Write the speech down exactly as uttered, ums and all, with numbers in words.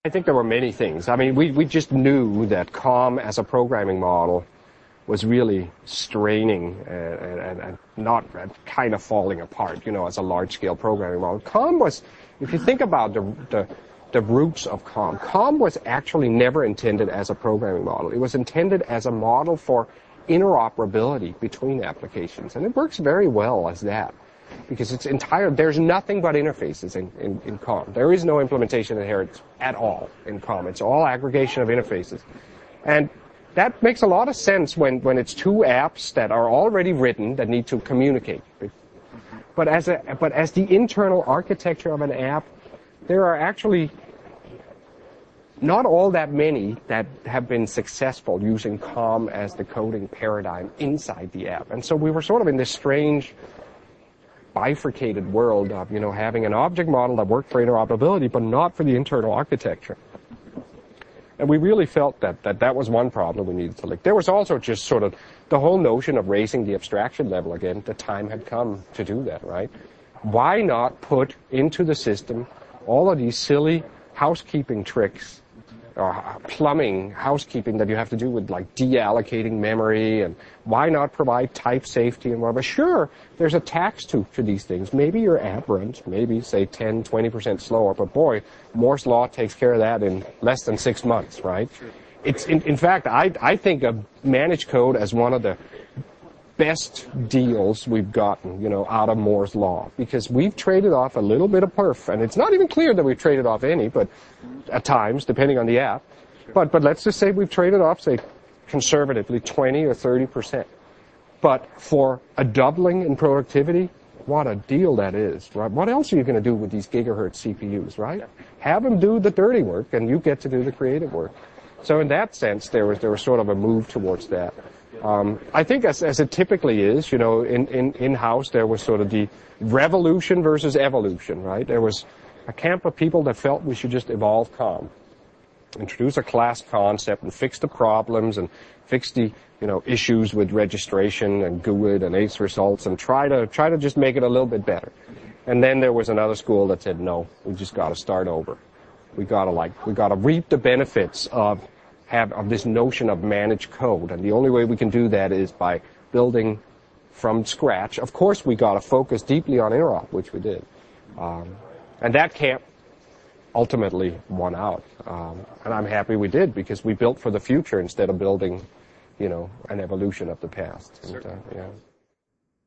I think there were many things. I mean, we, we just knew that COM as a programming model was really straining and, and, and not and kind of falling apart, you know, as a large-scale programming model. COM was, if you think about the, the, the roots of COM, COM was actually never intended as a programming model. It was intended as a model for interoperability between applications, and it works very well as that. Because it's entire, there's nothing but interfaces in, in, in COM. There is no implementation inheritance at all in COM. It's all aggregation of interfaces. And that makes a lot of sense when, when it's two apps that are already written that need to communicate. But as a, but as the internal architecture of an app, there are actually not all that many that have been successful using COM as the coding paradigm inside the app. And so we were sort of in this strange bifurcated world of, you know, having an object model that worked for interoperability, but not for the internal architecture. And we really felt that that, that was one problem we needed to lick. There was also just sort of the whole notion of raising the abstraction level again. The time had come to do that, right? Why not put into the system all of these silly housekeeping tricks, or plumbing, housekeeping that you have to do with like deallocating memory, and why not provide type safety and whatever? Sure, there's a tax to, to these things. Maybe your app runs, maybe say ten, twenty percent slower, but boy, Moore's Law takes care of that in less than six months, right? It's, in, in fact, I, I think of managed code as one of the best deals we've gotten, you know, out of Moore's Law, because we've traded off a little bit of perf, and it's not even clear that we've traded off any, but at times, depending on the app. But but let's just say we've traded off, say, conservatively twenty or thirty percent. But for a doubling in productivity, what a deal that is, right? What else are you going to do with these gigahertz C P Us, right? Have them do the dirty work, and you get to do the creative work. So in that sense, there was there was sort of a move towards that. Um, I think as, as it typically is, you know, in, in, in-house there was sort of the revolution versus evolution, right? There was a camp of people that felt we should just evolve COM, introduce a class concept and fix the problems and fix the, you know, issues with registration and G U I D and A C E results and try to, try to just make it a little bit better. And then there was another school that said, no, we just gotta start over. We gotta like, we gotta reap the benefits of have of this notion of managed code, and the only way we can do that is by building from scratch. Of course, we got to focus deeply on interop, which we did, um, and that camp ultimately won out. Um, and I'm happy we did, because we built for the future instead of building, you know, an evolution of the past. And, uh, yeah.